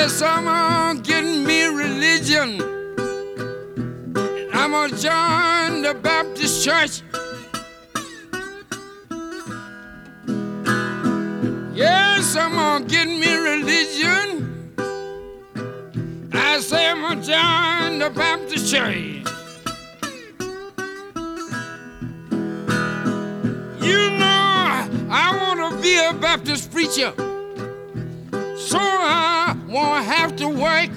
Yes, I'm gonna get me religion. I'm gonna join the Baptist church. Yes, I'm gonna get me religion. I say I'm gonna join the Baptist church. You know, I wanna be a Baptist preacher, so I won't have to work.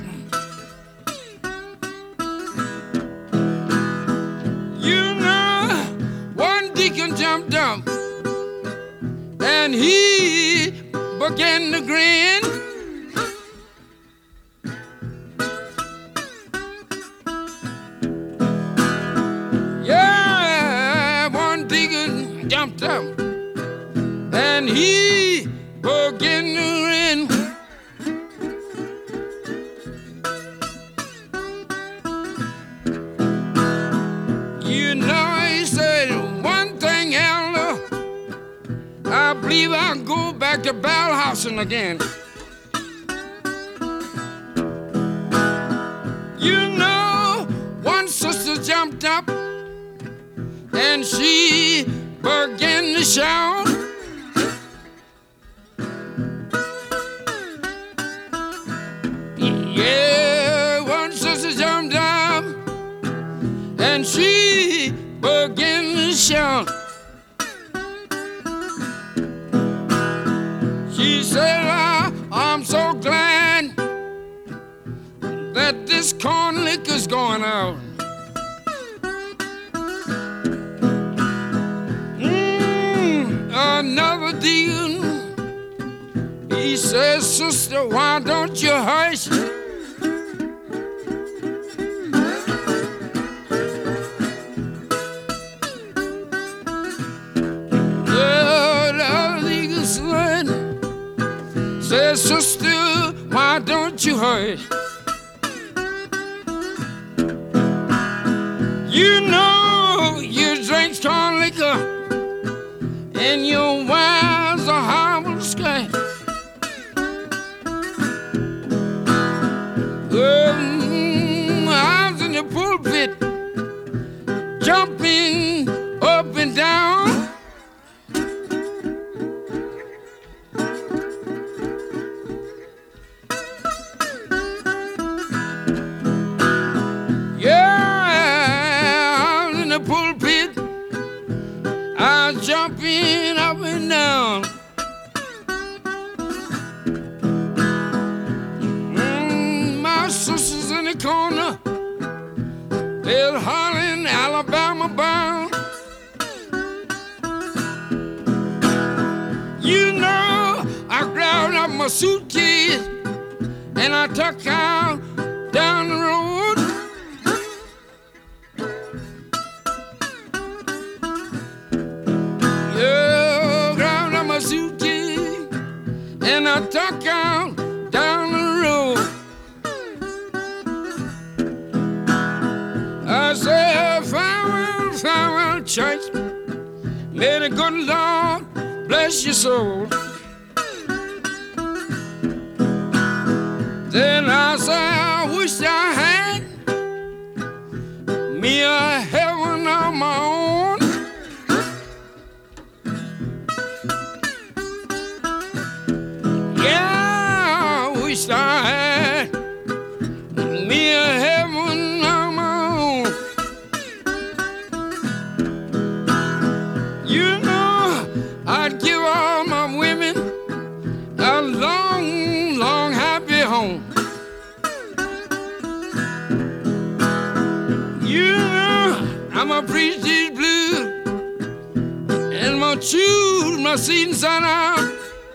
You know, one deacon jumped up and he began to grin. Yeah, one deacon jumped up and he began to grin. You know, he said, one thing, Elder, I believe I'll go back to Ballhausen again. You know, one sister jumped up and she began to shout. Yeah, one sister jumped up and she began to shout. She said, I'm so glad that this corn liquor's going out. Another deal. He says, sister, why don't you hush? Says, sister, why don't you hush? You know you drink strong liquor and your wives are horrible sky. I was in the pulpit jumping up and down. Jumping up and down. My sisters in the corner, they're hollering Alabama bound. You know, I grabbed up my suitcase and I took out down the road. And I took out down the road. I said, farewell, farewell, church. May the good Lord bless your soul. Then I said, I wish I had me a heaven of my own. I had me a heaven of my own. You know, I'd give all my women a long, long, happy home. You know, I'ma preach these blues and I'ma choose my seed and sun out.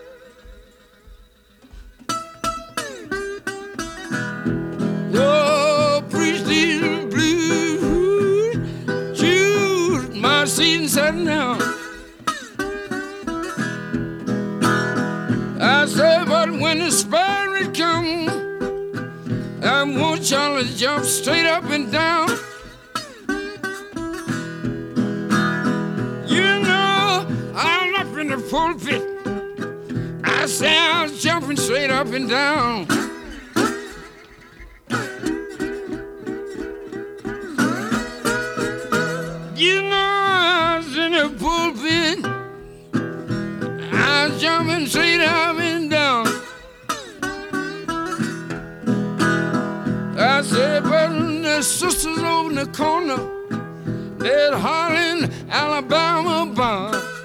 Now I said, but when the Spirit comes, I want y'all to jump straight up and down. You know, I'm up in the pulpit. I say I was jumping straight up and down. the corner, that Harlan, Alabama barn.